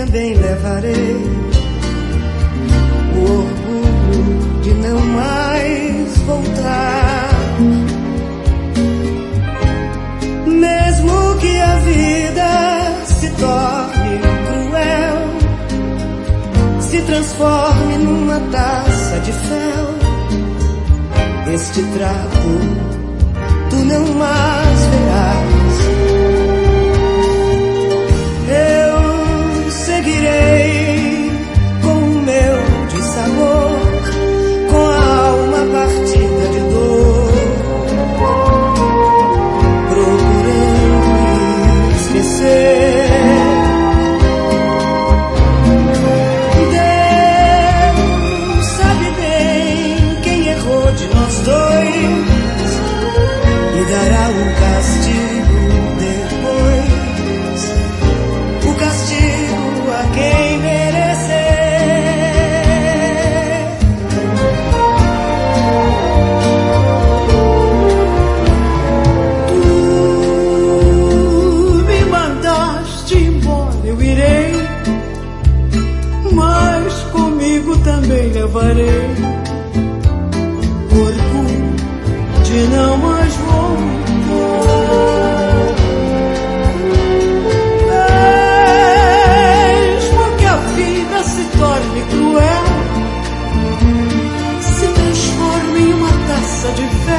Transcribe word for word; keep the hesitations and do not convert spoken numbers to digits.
também levarei o orgulho de não mais voltar. Mesmo que a vida se torne cruel, se transforme numa taça de fel, este trapo tu não mais verás. Eu seguirei com o meu dissabor, com a alma partida de dor, procurando esquecer. Deus sabe bem quem errou de nós dois e dará um castigo depois, o castigo a quem merecer. Tu me mandaste embora, eu irei, mas comigo também levarei orgulho de não mais voltar. Mesmo que a vida se torne cruel, se transforme em uma taça de fel,